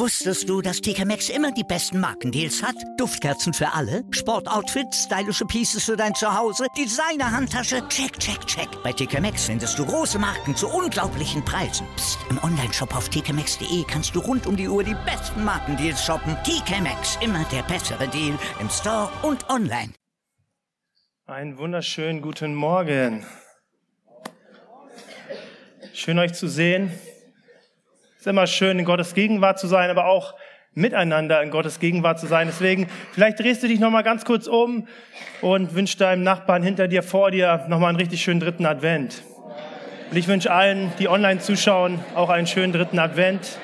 Wusstest du, dass TK Maxx immer die besten Markendeals hat? Duftkerzen für alle, Sportoutfits, stylische Pieces für dein Zuhause, Designer-Handtasche, check, check, check. Bei TK Maxx findest du große Marken zu unglaublichen Preisen. Psst. Im Onlineshop auf tkmaxx.de kannst du rund um die Uhr die besten Markendeals shoppen. TK Maxx, immer der bessere Deal im Store und online. Einen wunderschönen guten Morgen. Schön euch zu sehen. Es ist immer schön, in Gottes Gegenwart zu sein, aber auch miteinander in Gottes Gegenwart zu sein. Deswegen, vielleicht drehst du dich noch mal ganz kurz um und wünschst deinem Nachbarn hinter dir, vor dir noch mal einen richtig schönen dritten Advent. Und ich wünsche allen, die online zuschauen, auch einen schönen dritten Advent.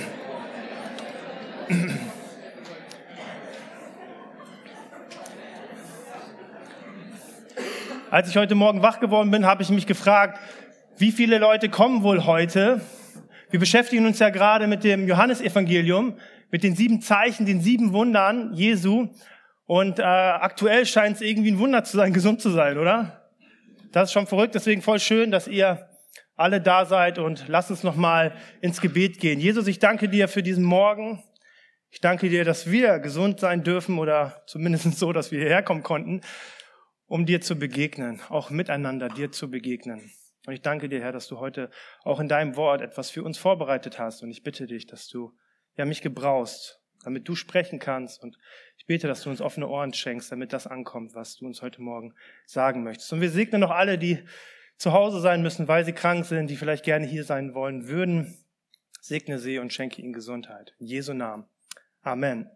Als ich heute Morgen wach geworden bin, habe ich mich gefragt, wie viele Leute kommen wohl heute? Wir beschäftigen uns ja gerade mit dem Johannesevangelium, mit den 7 Zeichen, den 7 Wundern Jesu. Und aktuell scheint es irgendwie ein Wunder zu sein, gesund zu sein, oder? Das ist schon verrückt, deswegen voll schön, dass ihr alle da seid. Und lasst uns nochmal ins Gebet gehen. Jesus, ich danke dir für diesen Morgen. Ich danke dir, dass wir gesund sein dürfen oder zumindest so, dass wir hierher kommen konnten, um dir zu begegnen, auch miteinander dir zu begegnen. Und ich danke dir, Herr, dass du heute auch in deinem Wort etwas für uns vorbereitet hast. Und ich bitte dich, dass du mich gebrauchst, damit du sprechen kannst. Und ich bete, dass du uns offene Ohren schenkst, damit das ankommt, was du uns heute Morgen sagen möchtest. Und wir segnen noch alle, die zu Hause sein müssen, weil sie krank sind, die vielleicht gerne hier sein wollen würden. Segne sie und schenke ihnen Gesundheit. In Jesu Namen. Amen.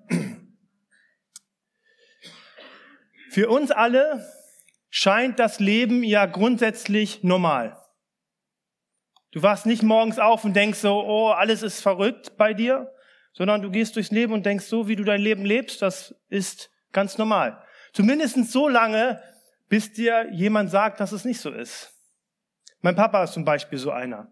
Für uns alle scheint das Leben ja grundsätzlich normal. Du wachst nicht morgens auf und denkst so, oh, alles ist verrückt bei dir, sondern du gehst durchs Leben und denkst, so wie du dein Leben lebst, das ist ganz normal. Zumindest so lange, bis dir jemand sagt, dass es nicht so ist. Mein Papa ist zum Beispiel so einer.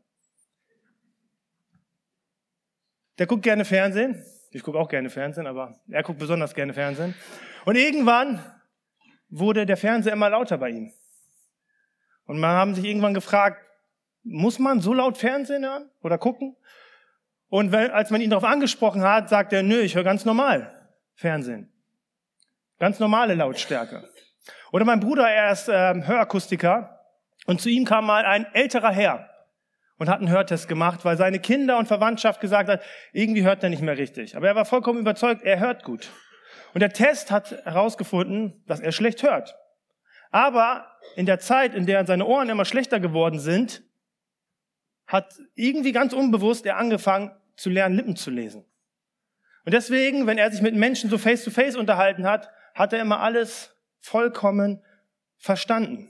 Der guckt gerne Fernsehen. Ich gucke auch gerne Fernsehen, aber er guckt besonders gerne Fernsehen. Und irgendwann wurde der Fernseher immer lauter bei ihm. Und man haben sich irgendwann gefragt, muss man so laut Fernsehen hören oder gucken? Und als man ihn darauf angesprochen hat, sagt er, nö, ich höre ganz normal Fernsehen. Ganz normale Lautstärke. Oder mein Bruder, er ist Hörakustiker und zu ihm kam mal ein älterer Herr und hat einen Hörtest gemacht, weil seine Kinder und Verwandtschaft gesagt hat, irgendwie hört er nicht mehr richtig. Aber er war vollkommen überzeugt, er hört gut. Und der Test hat herausgefunden, dass er schlecht hört. Aber in der Zeit, in der seine Ohren immer schlechter geworden sind, hat irgendwie ganz unbewusst er angefangen zu lernen, Lippen zu lesen. Und deswegen, wenn er sich mit Menschen so face-to-face unterhalten hat, hat er immer alles vollkommen verstanden.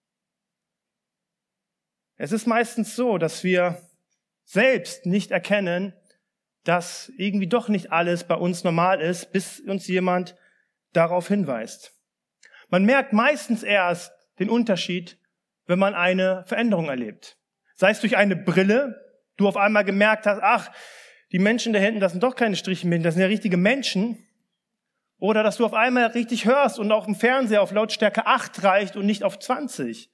Es ist meistens so, dass wir selbst nicht erkennen, dass irgendwie doch nicht alles bei uns normal ist, bis uns jemand darauf hinweist. Man merkt meistens erst den Unterschied, wenn man eine Veränderung erlebt. Sei es durch eine Brille, du auf einmal gemerkt hast, ach, die Menschen da hinten, das sind doch keine Strichmännchen, das sind ja richtige Menschen. Oder dass du auf einmal richtig hörst und auch im Fernseher auf Lautstärke 8 reicht und nicht auf 20.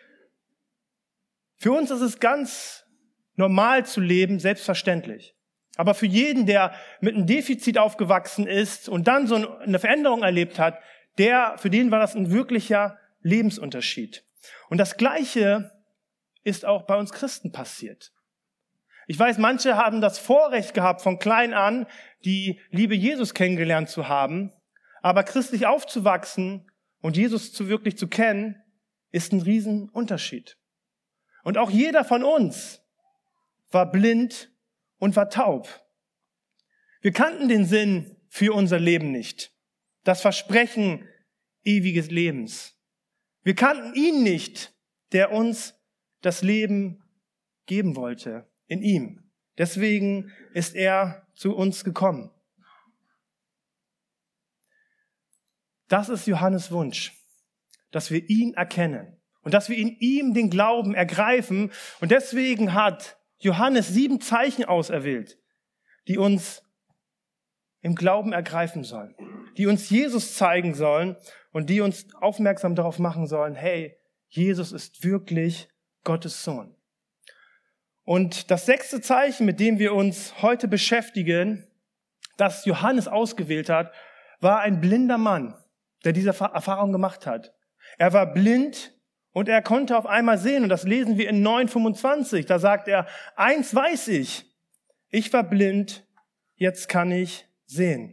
Für uns ist es ganz normal zu leben, selbstverständlich. Aber für jeden, der mit einem Defizit aufgewachsen ist und dann so eine Veränderung erlebt hat, für den war das ein wirklicher Lebensunterschied. Und das Gleiche ist auch bei uns Christen passiert. Ich weiß, manche haben das Vorrecht gehabt, von klein an die Liebe Jesus kennengelernt zu haben, aber christlich aufzuwachsen und Jesus wirklich zu kennen, ist ein Riesenunterschied. Und auch jeder von uns war blind und war taub. Wir kannten den Sinn für unser Leben nicht, das Versprechen ewiges Lebens. Wir kannten ihn nicht, der uns das Leben geben wollte, in ihm. Deswegen ist er zu uns gekommen. Das ist Johannes Wunsch, dass wir ihn erkennen und dass wir in ihm den Glauben ergreifen. Und deswegen hat Johannes 7 Zeichen auserwählt, die uns im Glauben ergreifen sollen, die uns Jesus zeigen sollen und die uns aufmerksam darauf machen sollen, hey, Jesus ist wirklich Gottes Sohn. Und das 6. Zeichen, mit dem wir uns heute beschäftigen, das Johannes ausgewählt hat, war ein blinder Mann, der diese Erfahrung gemacht hat. Er war blind und er konnte auf einmal sehen. Und das lesen wir in 9,25. Da sagt er, eins weiß ich war blind, jetzt kann ich sehen.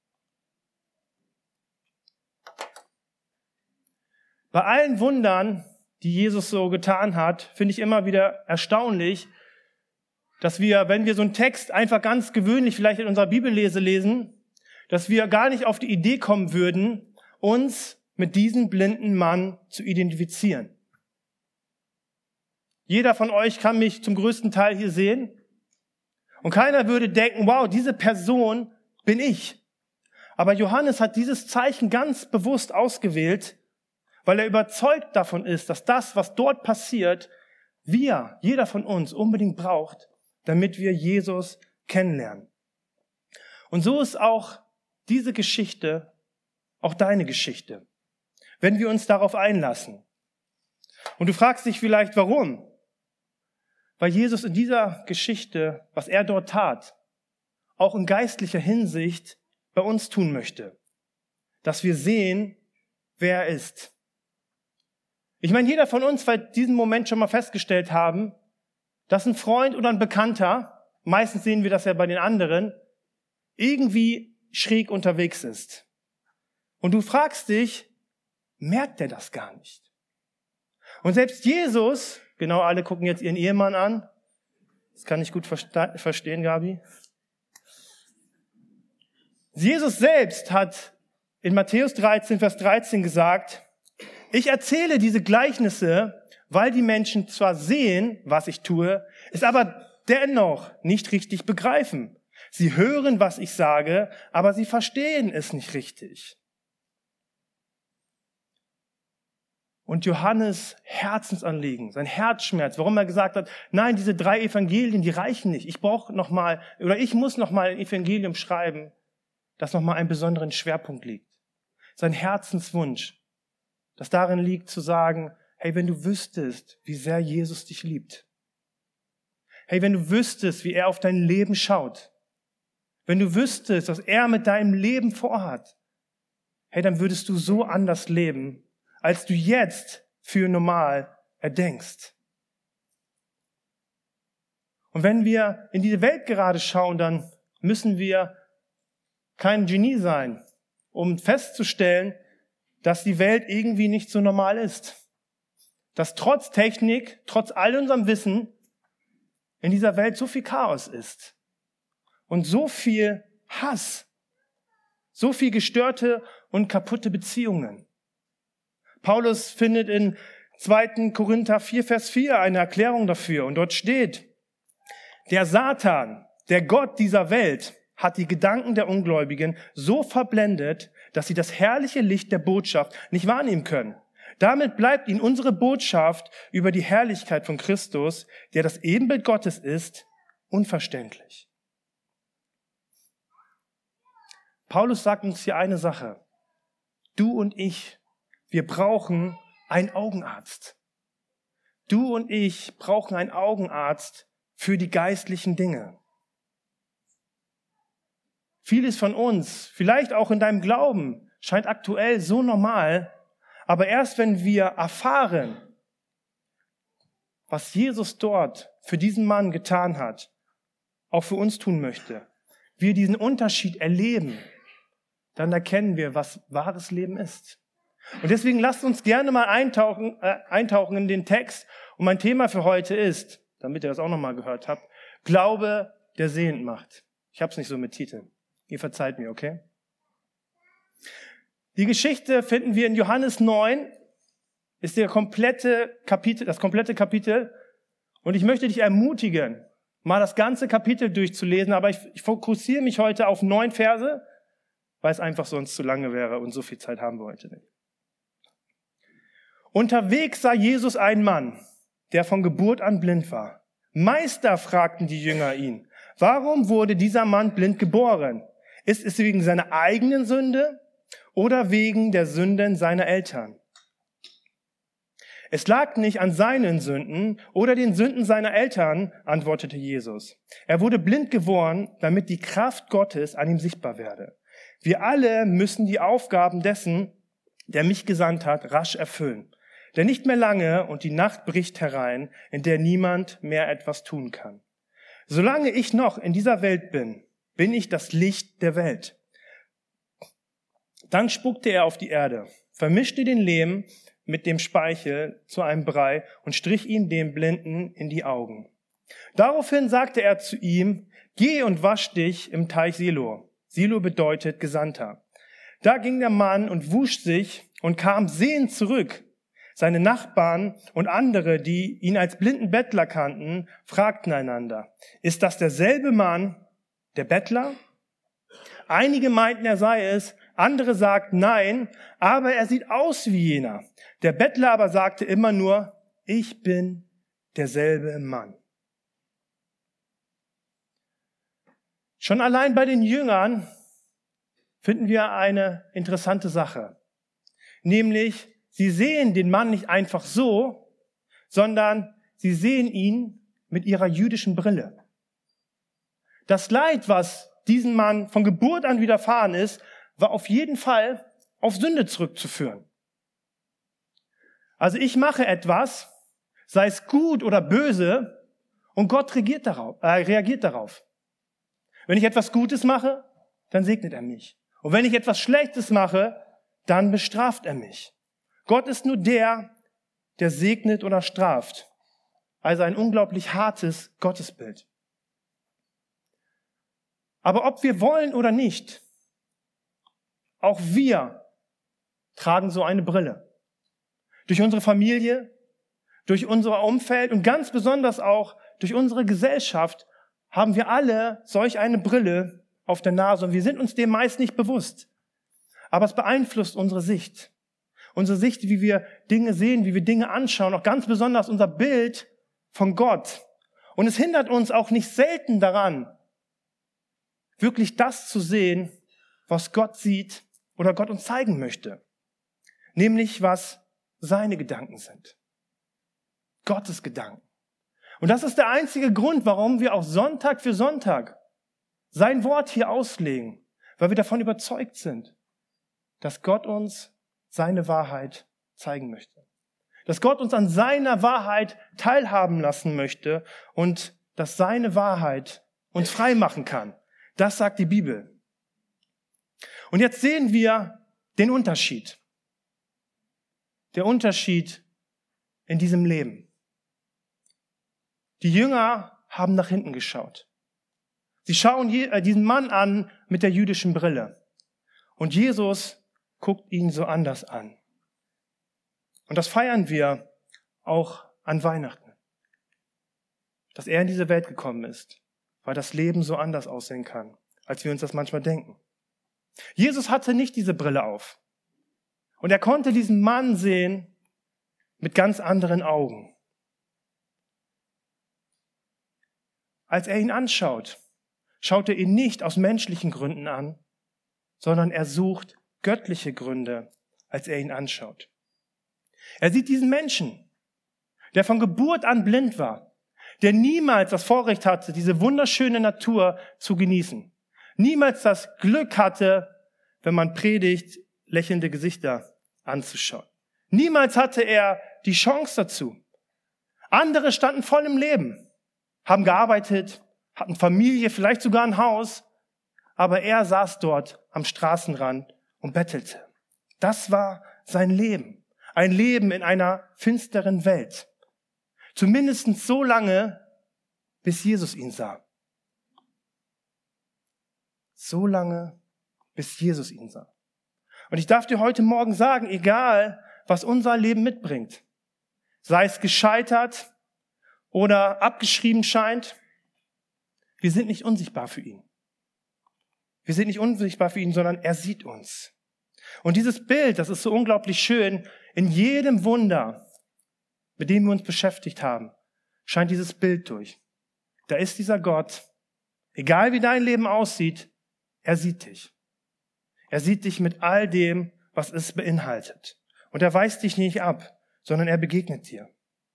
Bei allen Wundern, die Jesus so getan hat, finde ich immer wieder erstaunlich, dass wir, wenn wir so einen Text einfach ganz gewöhnlich vielleicht in unserer Bibellese lesen, dass wir gar nicht auf die Idee kommen würden, uns mit diesem blinden Mann zu identifizieren. Jeder von euch kann mich zum größten Teil hier sehen und keiner würde denken, wow, diese Person bin ich. Aber Johannes hat dieses Zeichen ganz bewusst ausgewählt, weil er überzeugt davon ist, dass das, was dort passiert, jeder von uns unbedingt braucht, damit wir Jesus kennenlernen. Und so ist auch diese Geschichte auch deine Geschichte, wenn wir uns darauf einlassen. Und du fragst dich vielleicht, warum? Weil Jesus in dieser Geschichte, was er dort tat, auch in geistlicher Hinsicht bei uns tun möchte. Dass wir sehen, wer er ist. Ich meine, jeder von uns wird diesen Moment schon mal festgestellt haben, dass ein Freund oder ein Bekannter, meistens sehen wir das ja bei den anderen, irgendwie schräg unterwegs ist. Und du fragst dich, merkt er das gar nicht? Und selbst Jesus, genau, alle gucken jetzt ihren Ehemann an. Das kann ich gut verstehen, Gabi. Jesus selbst hat in Matthäus 13, Vers 13 gesagt, ich erzähle diese Gleichnisse, weil die Menschen zwar sehen, was ich tue, es aber dennoch nicht richtig begreifen. Sie hören, was ich sage, aber sie verstehen es nicht richtig. Und Johannes Herzensanliegen, sein Herzschmerz, warum er gesagt hat, nein, diese 3 Evangelien, die reichen nicht. Ich muss noch mal ein Evangelium schreiben, das noch mal einen besonderen Schwerpunkt liegt. Sein Herzenswunsch, das darin liegt zu sagen, hey, wenn du wüsstest, wie sehr Jesus dich liebt. Hey, wenn du wüsstest, wie er auf dein Leben schaut. Wenn du wüsstest, was er mit deinem Leben vorhat. Hey, dann würdest du so anders leben, als du jetzt für normal erdenkst. Und wenn wir in diese Welt gerade schauen, dann müssen wir kein Genie sein, um festzustellen, dass die Welt irgendwie nicht so normal ist. Dass trotz Technik, trotz all unserem Wissen, in dieser Welt so viel Chaos ist. Und so viel Hass. So viel gestörte und kaputte Beziehungen. Paulus findet in 2. Korinther 4, Vers 4 eine Erklärung dafür. Und dort steht, der Satan, der Gott dieser Welt, hat die Gedanken der Ungläubigen so verblendet, dass sie das herrliche Licht der Botschaft nicht wahrnehmen können. Damit bleibt ihnen unsere Botschaft über die Herrlichkeit von Christus, der das Ebenbild Gottes ist, unverständlich. Paulus sagt uns hier eine Sache. Du und ich, wir brauchen einen Augenarzt. Du und ich brauchen einen Augenarzt für die geistlichen Dinge. Vieles von uns, vielleicht auch in deinem Glauben, scheint aktuell so normal, aber erst wenn wir erfahren, was Jesus dort für diesen Mann getan hat, auch für uns tun möchte, wir diesen Unterschied erleben, dann erkennen wir, was wahres Leben ist. Und deswegen lasst uns gerne mal eintauchen in den Text. Und mein Thema für heute ist, damit ihr das auch nochmal gehört habt, Glaube, der sehend macht. Ich habe es nicht so mit Titeln. Ihr verzeiht mir, okay? Die Geschichte finden wir in Johannes 9, ist das komplette Kapitel. Und ich möchte dich ermutigen, mal das ganze Kapitel durchzulesen, aber ich fokussiere mich heute auf 9 Verse, weil es einfach sonst zu lange wäre und so viel Zeit haben wir heute nicht. Unterwegs sah Jesus einen Mann, der von Geburt an blind war. Meister, fragten die Jünger ihn, warum wurde dieser Mann blind geboren? Ist es wegen seiner eigenen Sünde oder wegen der Sünden seiner Eltern? Es lag nicht an seinen Sünden oder den Sünden seiner Eltern, antwortete Jesus. Er wurde blind geboren, damit die Kraft Gottes an ihm sichtbar werde. Wir alle müssen die Aufgaben dessen, der mich gesandt hat, rasch erfüllen. Denn nicht mehr lange und die Nacht bricht herein, in der niemand mehr etwas tun kann. Solange ich noch in dieser Welt bin, bin ich das Licht der Welt. Dann spuckte er auf die Erde, vermischte den Lehm mit dem Speichel zu einem Brei und strich ihm dem Blinden in die Augen. Daraufhin sagte er zu ihm, geh und wasch dich im Teich Siloa. Siloa bedeutet Gesandter. Da ging der Mann und wusch sich und kam sehend zurück. Seine Nachbarn und andere, die ihn als blinden Bettler kannten, fragten einander, ist das derselbe Mann, der Bettler? Einige meinten, er sei es, andere sagten nein, aber er sieht aus wie jener. Der Bettler aber sagte immer nur, ich bin derselbe Mann. Schon allein bei den Jüngern finden wir eine interessante Sache. Nämlich, sie sehen den Mann nicht einfach so, sondern sie sehen ihn mit ihrer jüdischen Brille. Das Leid, was diesem Mann von Geburt an widerfahren ist, war auf jeden Fall auf Sünde zurückzuführen. Also ich mache etwas, sei es gut oder böse, und Gott reagiert darauf. Wenn ich etwas Gutes mache, dann segnet er mich. Und wenn ich etwas Schlechtes mache, dann bestraft er mich. Gott ist nur der, der segnet oder straft. Also ein unglaublich hartes Gottesbild. Aber ob wir wollen oder nicht, auch wir tragen so eine Brille. Durch unsere Familie, durch unser Umfeld und ganz besonders auch durch unsere Gesellschaft haben wir alle solch eine Brille auf der Nase und wir sind uns dem meist nicht bewusst. Aber es beeinflusst unsere Sicht. Unsere Sicht, wie wir Dinge sehen, wie wir Dinge anschauen, auch ganz besonders unser Bild von Gott. Und es hindert uns auch nicht selten daran, wirklich das zu sehen, was Gott sieht oder Gott uns zeigen möchte. Nämlich, was seine Gedanken sind. Gottes Gedanken. Und das ist der einzige Grund, warum wir auch Sonntag für Sonntag sein Wort hier auslegen, weil wir davon überzeugt sind, dass Gott uns seine Wahrheit zeigen möchte. Dass Gott uns an seiner Wahrheit teilhaben lassen möchte und dass seine Wahrheit uns frei machen kann. Das sagt die Bibel. Und jetzt sehen wir den Unterschied. Der Unterschied in diesem Leben. Die Jünger haben nach hinten geschaut. Sie schauen diesen Mann an mit der jüdischen Brille. Und Jesus guckt ihn so anders an. Und das feiern wir auch an Weihnachten. Dass er in diese Welt gekommen ist, weil das Leben so anders aussehen kann, als wir uns das manchmal denken. Jesus hatte nicht diese Brille auf. Und er konnte diesen Mann sehen mit ganz anderen Augen. Als er ihn anschaut, schaut er ihn nicht aus menschlichen Gründen an, sondern er sucht göttliche Gründe, als er ihn anschaut. Er sieht diesen Menschen, der von Geburt an blind war, der niemals das Vorrecht hatte, diese wunderschöne Natur zu genießen, niemals das Glück hatte, wenn man predigt, lächelnde Gesichter anzuschauen. Niemals hatte er die Chance dazu. Andere standen voll im Leben, haben gearbeitet, hatten Familie, vielleicht sogar ein Haus, aber er saß dort am Straßenrand und bettelte. Das war sein Leben. Ein Leben in einer finsteren Welt. Zumindest so lange, bis Jesus ihn sah. So lange, bis Jesus ihn sah. Und ich darf dir heute Morgen sagen, egal, was unser Leben mitbringt, sei es gescheitert oder abgeschrieben scheint, wir sind nicht unsichtbar für ihn. Wir sind nicht unsichtbar für ihn, sondern er sieht uns. Und dieses Bild, das ist so unglaublich schön, in jedem Wunder, mit dem wir uns beschäftigt haben, scheint dieses Bild durch. Da ist dieser Gott, egal wie dein Leben aussieht, er sieht dich. Er sieht dich mit all dem, was es beinhaltet. Und er weist dich nicht ab, sondern er begegnet dir.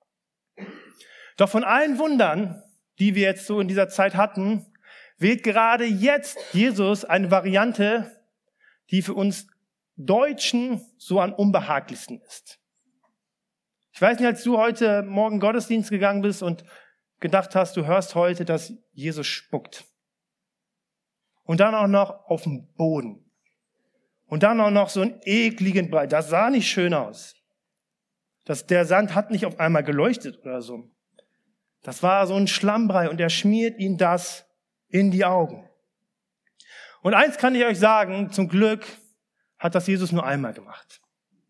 Doch von allen Wundern, die wir jetzt so in dieser Zeit hatten, wählt gerade jetzt Jesus eine Variante, die für uns Deutschen so am unbehaglichsten ist. Ich weiß nicht, als du heute Morgen in den Gottesdienst gegangen bist und gedacht hast, du hörst heute, dass Jesus spuckt. Und dann auch noch auf dem Boden. Und dann auch noch so einen ekligen Brei. Das sah nicht schön aus. Der Sand hat nicht auf einmal geleuchtet oder so. Das war so ein Schlammbrei und er schmiert ihm das in die Augen. Und eins kann ich euch sagen, zum Glück hat das Jesus nur einmal gemacht.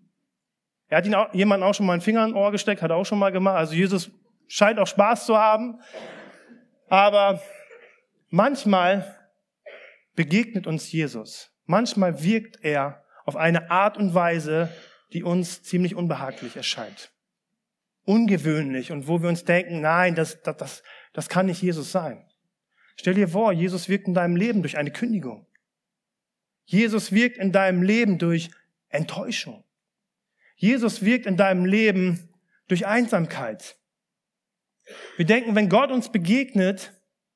Er hat jemand auch schon mal einen Finger in Ohr gesteckt, hat er auch schon mal gemacht. Also Jesus scheint auch Spaß zu haben. Aber manchmal begegnet uns Jesus. Manchmal wirkt er auf eine Art und Weise, die uns ziemlich unbehaglich erscheint. Ungewöhnlich und wo wir uns denken, nein, das kann nicht Jesus sein. Stell dir vor, Jesus wirkt in deinem Leben durch eine Kündigung. Jesus wirkt in deinem Leben durch Enttäuschung. Jesus wirkt in deinem Leben durch Einsamkeit. Wir denken, wenn Gott uns begegnet,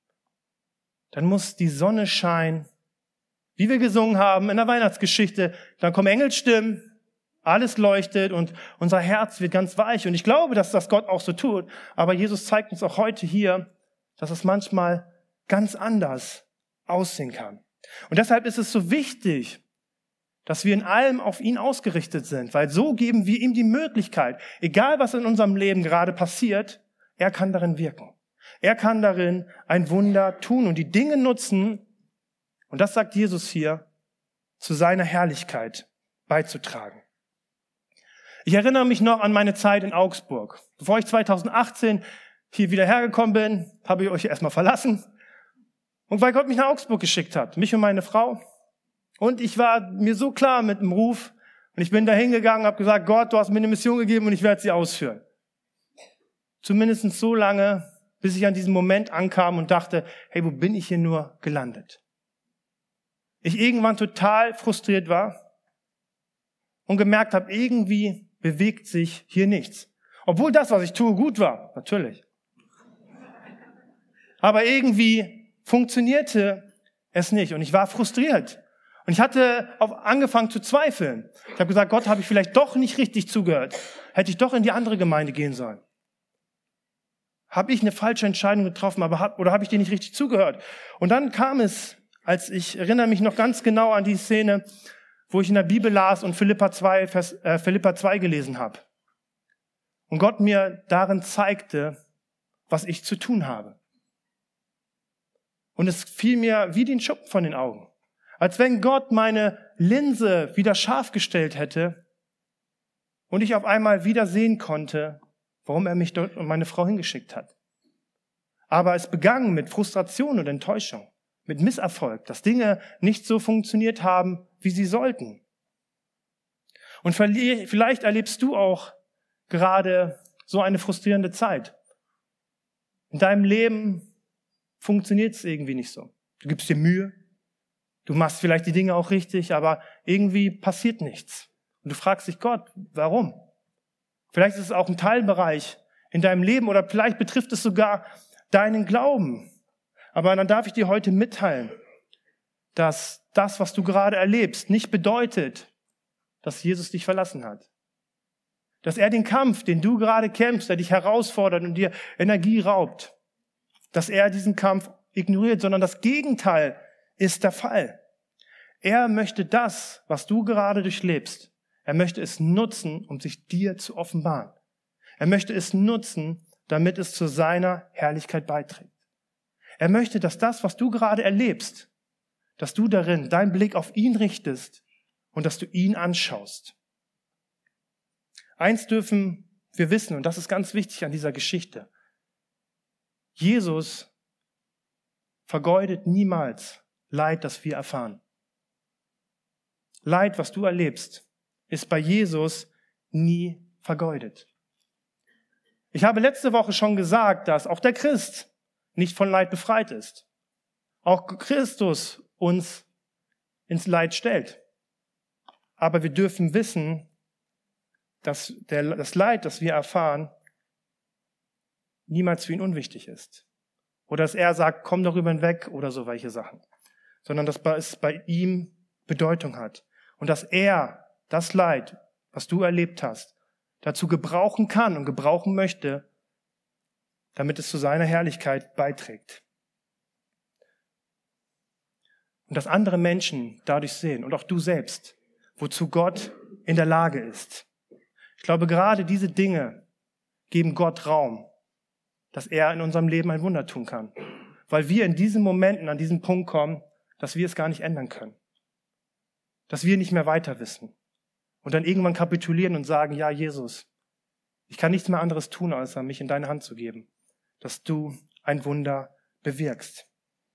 dann muss die Sonne scheinen. Wie wir gesungen haben in der Weihnachtsgeschichte, dann kommen Engelsstimmen, alles leuchtet und unser Herz wird ganz weich. Und ich glaube, dass das Gott auch so tut. Aber Jesus zeigt uns auch heute hier, dass es manchmal ganz anders aussehen kann. Und deshalb ist es so wichtig, dass wir in allem auf ihn ausgerichtet sind, weil so geben wir ihm die Möglichkeit, egal was in unserem Leben gerade passiert, er kann darin wirken. Er kann darin ein Wunder tun und die Dinge nutzen, und das sagt Jesus hier, zu seiner Herrlichkeit beizutragen. Ich erinnere mich noch an meine Zeit in Augsburg. Bevor ich 2018 hier wieder hergekommen bin, habe ich euch erstmal verlassen. Und weil Gott mich nach Augsburg geschickt hat, mich und meine Frau. Und ich war mir so klar mit dem Ruf. Und ich bin da hingegangen, habe gesagt, Gott, du hast mir eine Mission gegeben und ich werde sie ausführen. Zumindest so lange, bis ich an diesen Moment ankam und dachte, hey, wo bin ich hier nur gelandet? Ich irgendwann total frustriert war und gemerkt habe, irgendwie bewegt sich hier nichts. Obwohl das, was ich tue, gut war, natürlich. Aber irgendwie funktionierte es nicht und ich war frustriert. Und ich hatte angefangen zu zweifeln. Ich habe gesagt, Gott, habe ich vielleicht doch nicht richtig zugehört? Hätte ich doch in die andere Gemeinde gehen sollen? Habe ich eine falsche Entscheidung getroffen, oder habe ich dir nicht richtig zugehört? Und dann kam es, ich erinnere mich noch ganz genau an die Szene, wo ich in der Bibel las und Philipper 2 gelesen habe. Und Gott mir darin zeigte, was ich zu tun habe. Und es fiel mir wie den Schuppen von den Augen. Als wenn Gott meine Linse wieder scharf gestellt hätte und ich auf einmal wieder sehen konnte, warum er mich dort und meine Frau hingeschickt hat. Aber es begann mit Frustration und Enttäuschung, mit Misserfolg, dass Dinge nicht so funktioniert haben, wie sie sollten. Und vielleicht erlebst du auch gerade so eine frustrierende Zeit. In deinem Leben funktioniert es irgendwie nicht so. Du gibst dir Mühe, du machst vielleicht die Dinge auch richtig, aber irgendwie passiert nichts. Und du fragst dich, Gott, warum? Vielleicht ist es auch ein Teilbereich in deinem Leben oder vielleicht betrifft es sogar deinen Glauben. Aber dann darf ich dir heute mitteilen, dass das, was du gerade erlebst, nicht bedeutet, dass Jesus dich verlassen hat. Dass er den Kampf, den du gerade kämpfst, der dich herausfordert und dir Energie raubt, dass er diesen Kampf ignoriert, sondern das Gegenteil ist der Fall. Er möchte das, was du gerade durchlebst, er möchte es nutzen, um sich dir zu offenbaren. Er möchte es nutzen, damit es zu seiner Herrlichkeit beiträgt. Er möchte, dass das, was du gerade erlebst, dass du darin deinen Blick auf ihn richtest und dass du ihn anschaust. Eins dürfen wir wissen, und das ist ganz wichtig an dieser Geschichte. Jesus vergeudet niemals Leid, das wir erfahren. Leid, was du erlebst, ist bei Jesus nie vergeudet. Ich habe letzte Woche schon gesagt, dass auch der Christ nicht von Leid befreit ist. Auch Christus uns ins Leid stellt. Aber wir dürfen wissen, dass das Leid, das wir erfahren, niemals für ihn unwichtig ist. Oder dass er sagt, komm darüber hinweg oder so welche Sachen. Sondern dass es bei ihm Bedeutung hat. Und dass er das Leid, was du erlebt hast, dazu gebrauchen kann und gebrauchen möchte, damit es zu seiner Herrlichkeit beiträgt. Und dass andere Menschen dadurch sehen und auch du selbst, wozu Gott in der Lage ist. Ich glaube, gerade diese Dinge geben Gott Raum, dass er in unserem Leben ein Wunder tun kann. Weil wir in diesen Momenten an diesen Punkt kommen, dass wir es gar nicht ändern können. Dass wir nicht mehr weiter wissen. Und dann irgendwann kapitulieren und sagen, ja, Jesus, ich kann nichts mehr anderes tun, als mich in deine Hand zu geben, dass du ein Wunder bewirkst.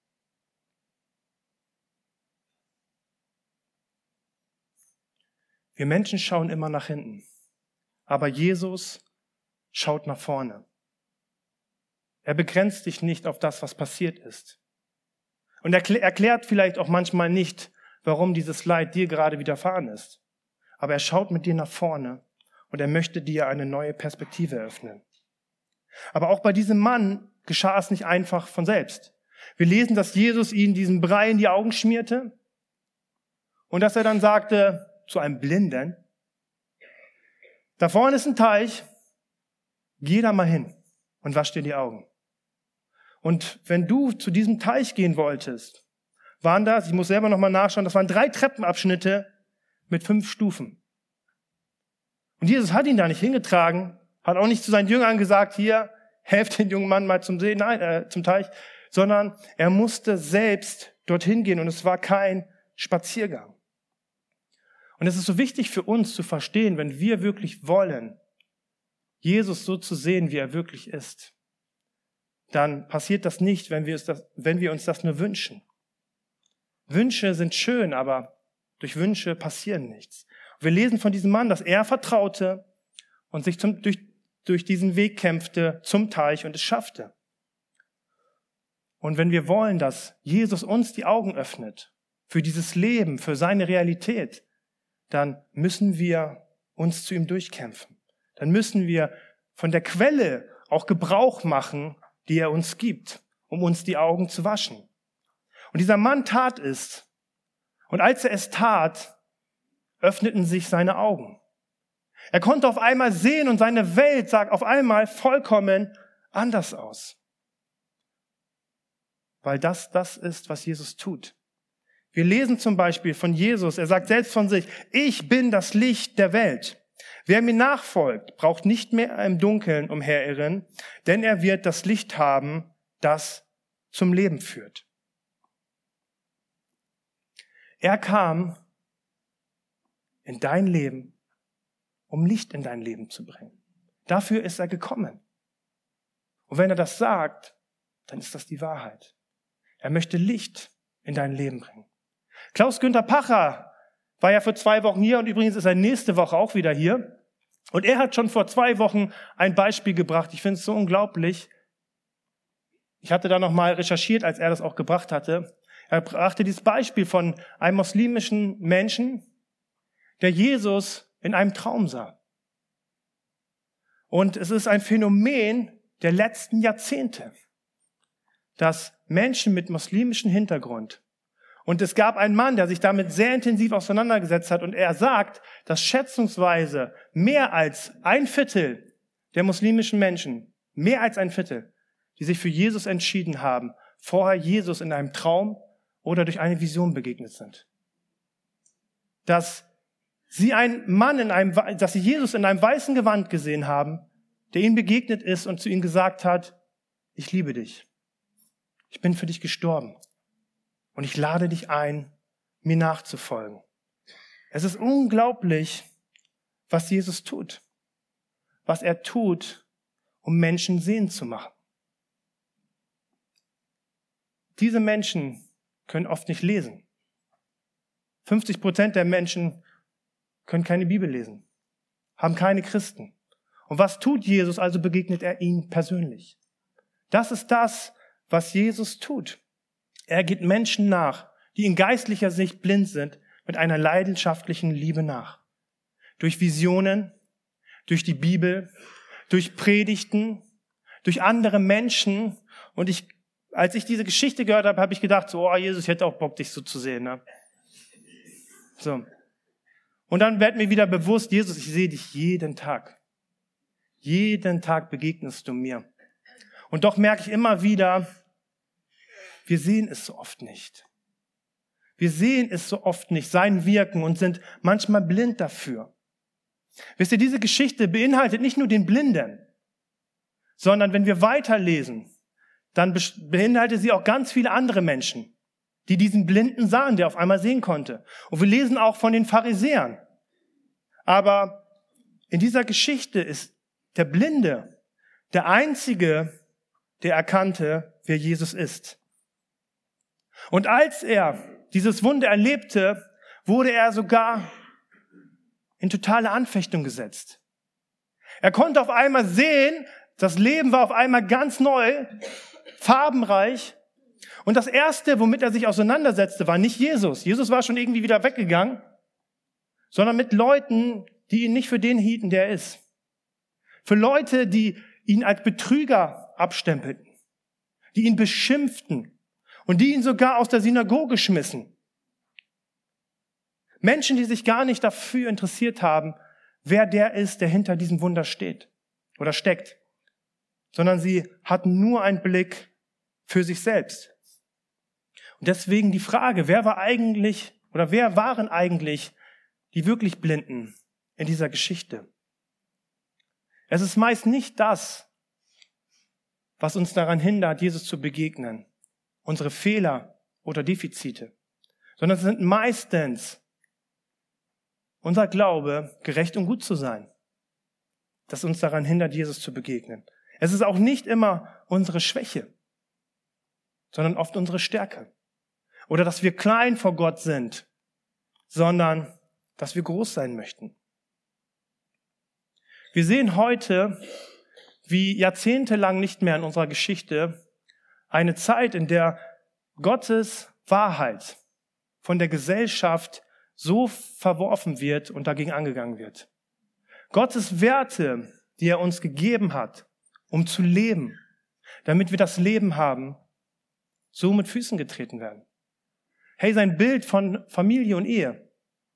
Wir Menschen schauen immer nach hinten, aber Jesus schaut nach vorne. Er begrenzt dich nicht auf das, was passiert ist. Und er erklärt vielleicht auch manchmal nicht, warum dieses Leid dir gerade widerfahren ist. Aber er schaut mit dir nach vorne und er möchte dir eine neue Perspektive eröffnen. Aber auch bei diesem Mann geschah es nicht einfach von selbst. Wir lesen, dass Jesus ihm diesen Brei in die Augen schmierte und dass er dann sagte zu einem Blinden, da vorne ist ein Teich, geh da mal hin und wasch dir die Augen. Und wenn du zu diesem Teich gehen wolltest, waren das, ich muss selber nochmal nachschauen, das waren 3 Treppenabschnitte mit 5 Stufen. Und Jesus hat ihn da nicht hingetragen, hat auch nicht zu seinen Jüngern gesagt, hier, helft den jungen Mann mal zum Teich, sondern er musste selbst dorthin gehen und es war kein Spaziergang. Und es ist so wichtig für uns zu verstehen, wenn wir wirklich wollen, Jesus so zu sehen, wie er wirklich ist, dann passiert das nicht, wenn wir uns das nur wünschen. Wünsche sind schön, aber durch Wünsche passieren nichts. Und wir lesen von diesem Mann, dass er vertraute und sich durch diesen Weg kämpfte zum Teich und es schaffte. Und wenn wir wollen, dass Jesus uns die Augen öffnet für dieses Leben, für seine Realität, dann müssen wir uns zu ihm durchkämpfen. Dann müssen wir von der Quelle auch Gebrauch machen, die er uns gibt, um uns die Augen zu waschen. Und dieser Mann tat es. Und als er es tat, öffneten sich seine Augen. Er konnte auf einmal sehen und seine Welt sah auf einmal vollkommen anders aus. Weil das ist, was Jesus tut. Wir lesen zum Beispiel von Jesus, er sagt selbst von sich, ich bin das Licht der Welt. Wer mir nachfolgt, braucht nicht mehr im Dunkeln umherirren, denn er wird das Licht haben, das zum Leben führt. Er kam in dein Leben, um Licht in dein Leben zu bringen. Dafür ist er gekommen. Und wenn er das sagt, dann ist das die Wahrheit. Er möchte Licht in dein Leben bringen. Klaus-Günther Pacher war ja vor 2 Wochen hier und übrigens ist er nächste Woche auch wieder hier. Und er hat schon vor 2 Wochen ein Beispiel gebracht. Ich finde es so unglaublich. Ich hatte da nochmal recherchiert, als er das auch gebracht hatte. Er brachte dieses Beispiel von einem muslimischen Menschen, der Jesus in einem Traum sah. Und es ist ein Phänomen der letzten Jahrzehnte, dass Menschen mit muslimischem Hintergrund, und es gab einen Mann, der sich damit sehr intensiv auseinandergesetzt hat, und er sagt, dass schätzungsweise mehr als 1/4 der muslimischen Menschen, mehr als 1/4, die sich für Jesus entschieden haben, vorher Jesus in einem Traum oder durch eine Vision begegnet sind. Dass sie dass sie Jesus in einem weißen Gewand gesehen haben, der ihnen begegnet ist und zu ihnen gesagt hat, ich liebe dich. Ich bin für dich gestorben. Und ich lade dich ein, mir nachzufolgen. Es ist unglaublich, was Jesus tut. Was er tut, um Menschen sehend zu machen. Diese Menschen können oft nicht lesen. 50% der Menschen können keine Bibel lesen, haben keine Christen. Und was tut Jesus? Also begegnet er ihnen persönlich. Das ist das, was Jesus tut. Er geht Menschen nach, die in geistlicher Sicht blind sind, mit einer leidenschaftlichen Liebe nach. Durch Visionen, durch die Bibel, durch Predigten, durch andere Menschen. Und als ich diese Geschichte gehört habe, habe ich gedacht, so, oh Jesus, ich hätte auch Bock, dich so zu sehen. Ne? So. Und dann wird mir wieder bewusst, Jesus, ich sehe dich jeden Tag. Jeden Tag begegnest du mir. Und doch merke ich immer wieder, wir sehen es so oft nicht. Wir sehen es so oft nicht, sein Wirken, und sind manchmal blind dafür. Wisst ihr, diese Geschichte beinhaltet nicht nur den Blinden, sondern wenn wir weiterlesen, dann beinhaltet sie auch ganz viele andere Menschen, die diesen Blinden sahen, der auf einmal sehen konnte. Und wir lesen auch von den Pharisäern. Aber in dieser Geschichte ist der Blinde der Einzige, der erkannte, wer Jesus ist. Und als er dieses Wunder erlebte, wurde er sogar in totale Anfechtung gesetzt. Er konnte auf einmal sehen, das Leben war auf einmal ganz neu, farbenreich. Und das Erste, womit er sich auseinandersetzte, war nicht Jesus. Jesus war schon irgendwie wieder weggegangen, sondern mit Leuten, die ihn nicht für den hielten, der er ist. Für Leute, die ihn als Betrüger abstempelten, die ihn beschimpften und die ihn sogar aus der Synagoge schmissen. Menschen, die sich gar nicht dafür interessiert haben, wer der ist, der hinter diesem Wunder steht oder steckt, sondern sie hatten nur einen Blick für sich selbst. Und deswegen die Frage, wer waren eigentlich die wirklich Blinden in dieser Geschichte? Es ist meist nicht das, was uns daran hindert, Jesus zu begegnen, unsere Fehler oder Defizite, sondern es sind meistens unser Glaube, gerecht und gut zu sein, das uns daran hindert, Jesus zu begegnen. Es ist auch nicht immer unsere Schwäche, sondern oft unsere Stärke. Oder dass wir klein vor Gott sind, sondern dass wir groß sein möchten. Wir sehen heute, wie jahrzehntelang nicht mehr in unserer Geschichte, eine Zeit, in der Gottes Wahrheit von der Gesellschaft so verworfen wird und dagegen angegangen wird. Gottes Werte, die er uns gegeben hat, um zu leben, damit wir das Leben haben, so mit Füßen getreten werden. Hey, sein Bild von Familie und Ehe,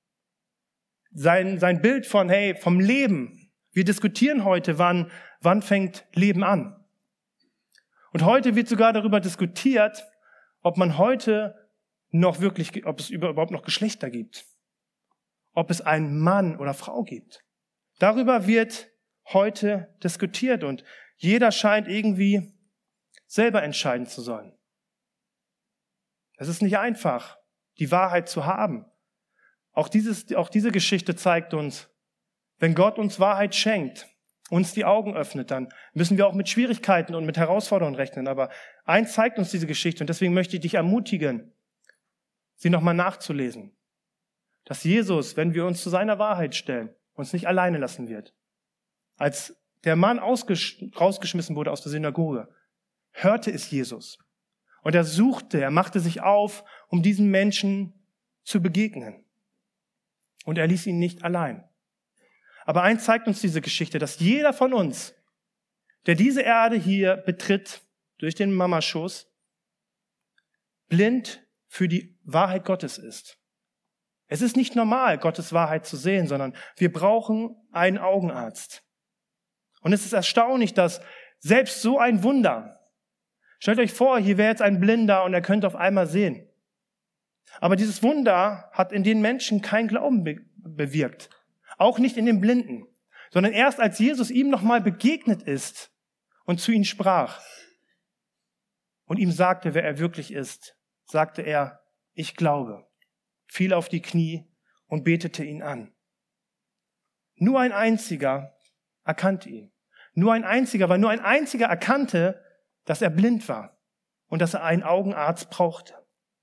sein Bild von, hey, vom Leben. Wir diskutieren heute, wann fängt Leben an? Und heute wird sogar darüber diskutiert, ob man heute ob es überhaupt noch Geschlechter gibt. Ob es einen Mann oder Frau gibt. Darüber wird heute diskutiert und jeder scheint irgendwie selber entscheiden zu sollen. Es ist nicht einfach, die Wahrheit zu haben. Auch diese Geschichte zeigt uns, wenn Gott uns Wahrheit schenkt, uns die Augen öffnet, dann müssen wir auch mit Schwierigkeiten und mit Herausforderungen rechnen. Aber eins zeigt uns diese Geschichte und deswegen möchte ich dich ermutigen, sie nochmal nachzulesen. Dass Jesus, wenn wir uns zu seiner Wahrheit stellen, uns nicht alleine lassen wird. Als der Mann rausgeschmissen wurde aus der Synagoge, hörte es Jesus. Und er machte sich auf, um diesen Menschen zu begegnen. Und er ließ ihn nicht allein. Aber eins zeigt uns diese Geschichte, dass jeder von uns, der diese Erde hier betritt, durch den Mamaschoß, blind für die Wahrheit Gottes ist. Es ist nicht normal, Gottes Wahrheit zu sehen, sondern wir brauchen einen Augenarzt. Und es ist erstaunlich, dass selbst so ein Wunder, stellt euch vor, hier wäre jetzt ein Blinder und er könnte auf einmal sehen. Aber dieses Wunder hat in den Menschen keinen Glauben bewirkt. Auch nicht in den Blinden. Sondern erst als Jesus ihm nochmal begegnet ist und zu ihm sprach und ihm sagte, wer er wirklich ist, sagte er, ich glaube, fiel auf die Knie und betete ihn an. Nur ein einziger erkannte ihn. Weil nur ein einziger erkannte, dass er blind war und dass er einen Augenarzt brauchte.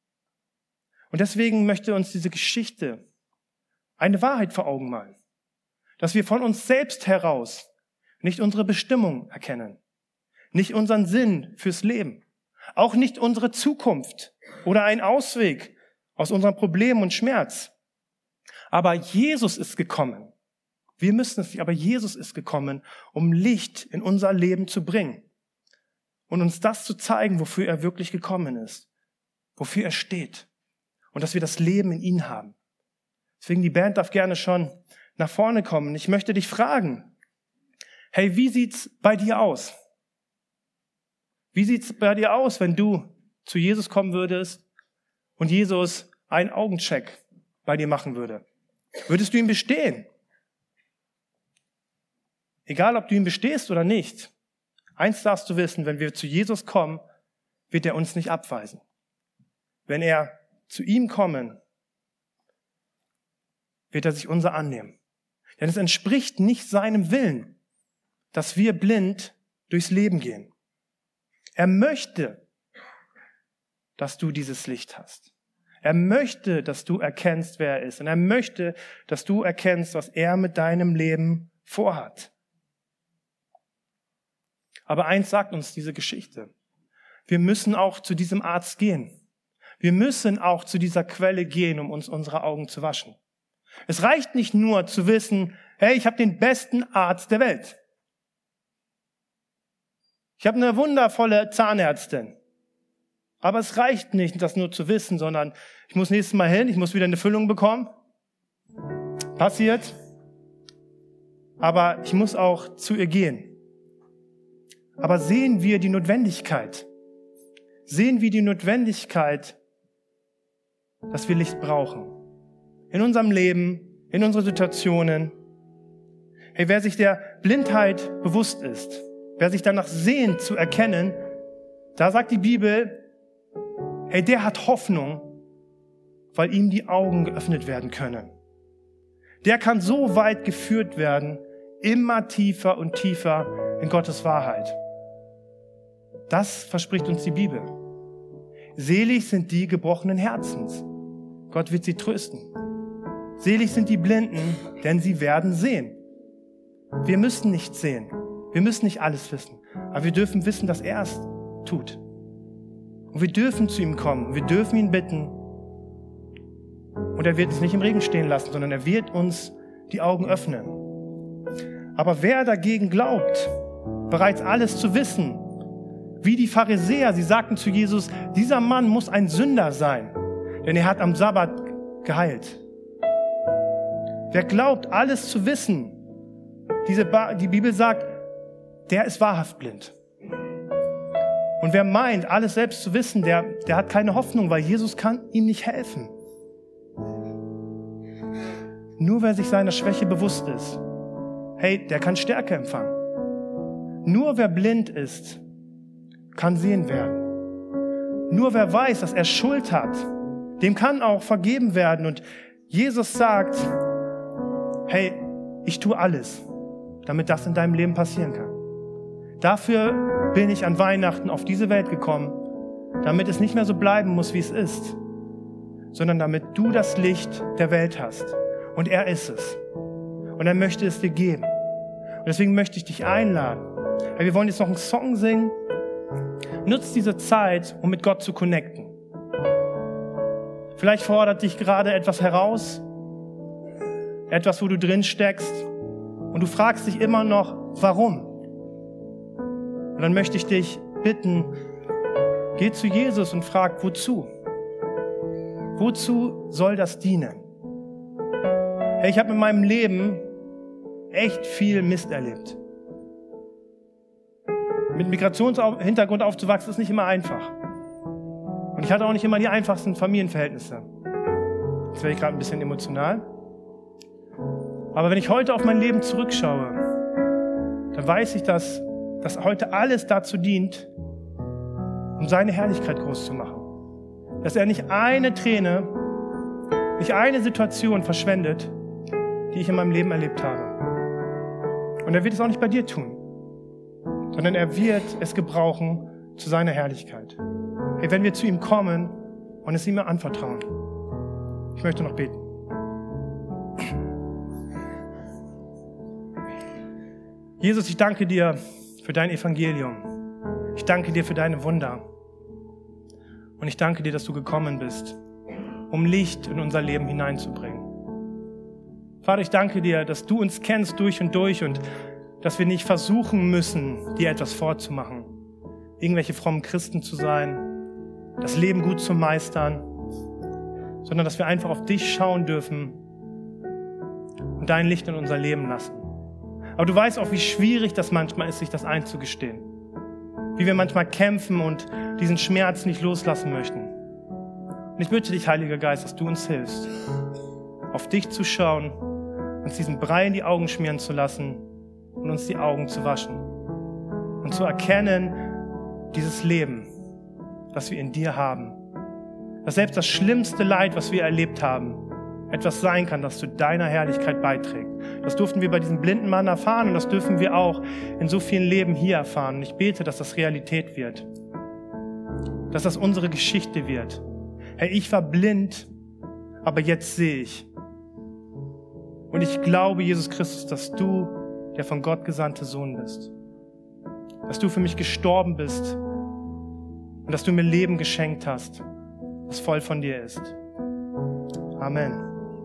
Und deswegen möchte uns diese Geschichte eine Wahrheit vor Augen malen. Dass wir von uns selbst heraus nicht unsere Bestimmung erkennen, nicht unseren Sinn fürs Leben, auch nicht unsere Zukunft oder einen Ausweg aus unserem Problem und Schmerz. Aber Jesus ist gekommen, Wir müssen es nicht, aber Jesus ist gekommen, um Licht in unser Leben zu bringen und uns das zu zeigen, wofür er wirklich gekommen ist, wofür er steht und dass wir das Leben in ihm haben. Deswegen, die Band darf gerne schon nach vorne kommen. Ich möchte dich fragen, hey, wie sieht's bei dir aus? Wie sieht's bei dir aus, wenn du zu Jesus kommen würdest und Jesus einen Augencheck bei dir machen würde? Würdest du ihn bestehen? Egal, ob du ihn bestehst oder nicht. Eins darfst du wissen, wenn wir zu Jesus kommen, wird er uns nicht abweisen. Wenn er zu ihm kommen, wird er sich unser annehmen. Denn es entspricht nicht seinem Willen, dass wir blind durchs Leben gehen. Er möchte, dass du dieses Licht hast. Er möchte, dass du erkennst, wer er ist. Und er möchte, dass du erkennst, was er mit deinem Leben vorhat. Aber eins sagt uns diese Geschichte. Wir müssen auch zu diesem Arzt gehen. Wir müssen auch zu dieser Quelle gehen, um uns unsere Augen zu waschen. Es reicht nicht nur zu wissen, hey, ich habe den besten Arzt der Welt. Ich habe eine wundervolle Zahnärztin. Aber es reicht nicht, das nur zu wissen, sondern ich muss nächstes Mal hin, ich muss wieder eine Füllung bekommen. Passiert. Aber ich muss auch zu ihr gehen. Aber sehen wir die Notwendigkeit? Sehen wir die Notwendigkeit, dass wir Licht brauchen? In unserem Leben, in unseren Situationen. Hey, wer sich der Blindheit bewusst ist, wer sich danach sehnt zu erkennen, da sagt die Bibel, hey, der hat Hoffnung, weil ihm die Augen geöffnet werden können. Der kann so weit geführt werden, immer tiefer und tiefer in Gottes Wahrheit. Das verspricht uns die Bibel. Selig sind die gebrochenen Herzens. Gott wird sie trösten. Selig sind die Blinden, denn sie werden sehen. Wir müssen nicht sehen. Wir müssen nicht alles wissen. Aber wir dürfen wissen, dass er es tut. Und wir dürfen zu ihm kommen. Wir dürfen ihn bitten. Und er wird uns nicht im Regen stehen lassen, sondern er wird uns die Augen öffnen. Aber wer dagegen glaubt, bereits alles zu wissen, wie die Pharisäer, sie sagten zu Jesus, dieser Mann muss ein Sünder sein, denn er hat am Sabbat geheilt. Wer glaubt, alles zu wissen, die Bibel sagt, der ist wahrhaft blind. Und wer meint, alles selbst zu wissen, der hat keine Hoffnung, weil Jesus kann ihm nicht helfen. Nur wer sich seiner Schwäche bewusst ist, hey, der kann Stärke empfangen. Nur wer blind ist, kann sehen werden. Nur wer weiß, dass er Schuld hat, dem kann auch vergeben werden. Und Jesus sagt, hey, ich tue alles, damit das in deinem Leben passieren kann. Dafür bin ich an Weihnachten auf diese Welt gekommen, damit es nicht mehr so bleiben muss, wie es ist, sondern damit du das Licht der Welt hast. Und er ist es. Und er möchte es dir geben. Und deswegen möchte ich dich einladen. Hey, wir wollen jetzt noch einen Song singen. Nutz diese Zeit, um mit Gott zu connecten. Vielleicht fordert dich gerade etwas heraus, etwas, wo du drin steckst und du fragst dich immer noch, warum? Und dann möchte ich dich bitten, geh zu Jesus und frag, wozu? Wozu soll das dienen? Hey, ich habe in meinem Leben echt viel Mist erlebt. Mit Migrationshintergrund aufzuwachsen ist nicht immer einfach. Und ich hatte auch nicht immer die einfachsten Familienverhältnisse. Jetzt werde ich gerade ein bisschen emotional. Aber wenn ich heute auf mein Leben zurückschaue, dann weiß ich, dass heute alles dazu dient, um seine Herrlichkeit groß zu machen. Dass er nicht eine Träne, nicht eine Situation verschwendet, die ich in meinem Leben erlebt habe. Und er wird es auch nicht bei dir tun, sondern er wird es gebrauchen zu seiner Herrlichkeit. Hey, wenn wir zu ihm kommen und es ihm anvertrauen. Ich möchte noch beten. Jesus, ich danke dir für dein Evangelium. Ich danke dir für deine Wunder. Und ich danke dir, dass du gekommen bist, um Licht in unser Leben hineinzubringen. Vater, ich danke dir, dass du uns kennst durch und durch und dass wir nicht versuchen müssen, dir etwas vorzumachen, irgendwelche frommen Christen zu sein, das Leben gut zu meistern, sondern dass wir einfach auf dich schauen dürfen und dein Licht in unser Leben lassen. Aber du weißt auch, wie schwierig das manchmal ist, sich das einzugestehen. Wie wir manchmal kämpfen und diesen Schmerz nicht loslassen möchten. Und ich bitte dich, Heiliger Geist, dass du uns hilfst, auf dich zu schauen, uns diesen Brei in die Augen schmieren zu lassen und uns die Augen zu waschen. Und zu erkennen, dieses Leben, das wir in dir haben, dass selbst das schlimmste Leid, was wir erlebt haben, etwas sein kann, das zu deiner Herrlichkeit beiträgt. Das durften wir bei diesem blinden Mann erfahren und das dürfen wir auch in so vielen Leben hier erfahren. Und ich bete, dass das Realität wird, dass das unsere Geschichte wird. Herr, ich war blind, aber jetzt sehe ich. Und ich glaube, Jesus Christus, dass du der von Gott gesandte Sohn bist. Dass du für mich gestorben bist und dass du mir Leben geschenkt hast, das voll von dir ist. Amen.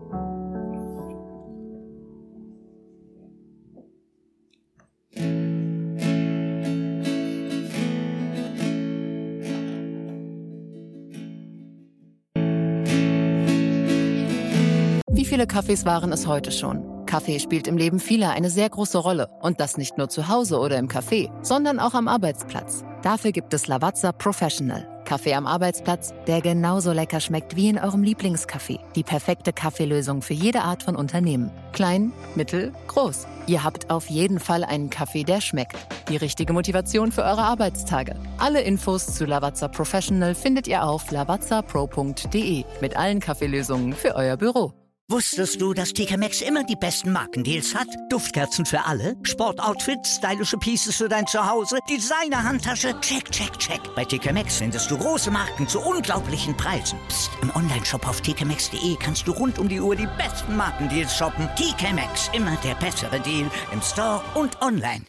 Wie viele Kaffees waren es heute schon? Kaffee spielt im Leben vieler eine sehr große Rolle. Und das nicht nur zu Hause oder im Café, sondern auch am Arbeitsplatz. Dafür gibt es Lavazza Professional. Kaffee am Arbeitsplatz, der genauso lecker schmeckt wie in eurem Lieblingscafé. Die perfekte Kaffeelösung für jede Art von Unternehmen. Klein, mittel, groß. Ihr habt auf jeden Fall einen Kaffee, der schmeckt. Die richtige Motivation für eure Arbeitstage. Alle Infos zu Lavazza Professional findet ihr auf lavazzapro.de mit allen Kaffeelösungen für euer Büro. Wusstest du, dass TK Maxx immer die besten Markendeals hat? Duftkerzen für alle, Sportoutfits, stylische Pieces für dein Zuhause, Designer-Handtasche, check, check, check. Bei TK Maxx findest du große Marken zu unglaublichen Preisen. Psst. Im Onlineshop auf tkmaxx.de kannst du rund um die Uhr die besten Markendeals shoppen. TK Maxx, immer der bessere Deal im Store und online.